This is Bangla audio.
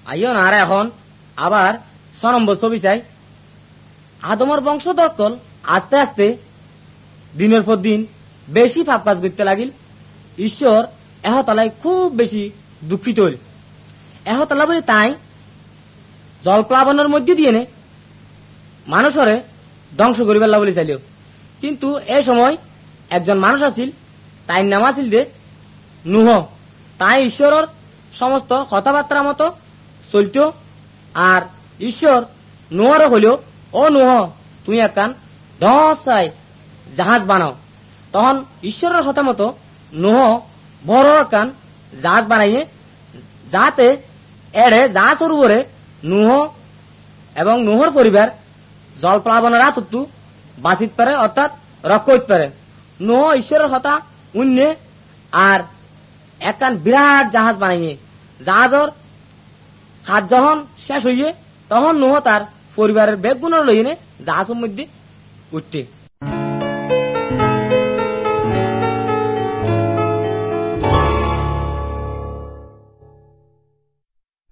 আইও না আর এখন আবার 6 নম্বর ছবি চাই। আদমের বংশধর দল আস্তে আস্তে দিনের পর দিন বেশি পাপ কাজ করতে লাগিল। ঈশ্বর এহতলায় খুব বেশি দুঃখিত হইল। এহতলা বলে তাই জলপ্লাবনের মধ্যে দিয়ে নে মানুষরে ধ্বংস করিবার বলে চাইল। কিন্তু এই সময় একজন মানুষ আছিল, তাই নাম আছিল যে নুহ। তাই ঈশ্বরের সমস্ত কথাবার্তার মতো চলত। আর ঈশ্বর নুহরে হইল, ও নুহ, তুই একখান দশাই জাহাজ বানাও। তখন ঈশ্বরের কথা মতো নুহ বড় একখান জাহাজ বানাইয়ে, যাতে এড়ে জাহাজের উপরে নুহ এবং নুহর পরিবার জলপ্লাবনের আতত্তু বাঁচিতে পারে, অর্থাৎ রক্ষা করতে পারে। নুহ ঈশ্বরের কথা উন্নে আর একখান বিরাট জাহাজ বানাইয়ে, জাহাজের কাজ যখন শেষ হইয়ে তখন নুহ তার পরিবারের ব্যাগগুলো লইয়ে জাহাজের মধ্যে উঠতে।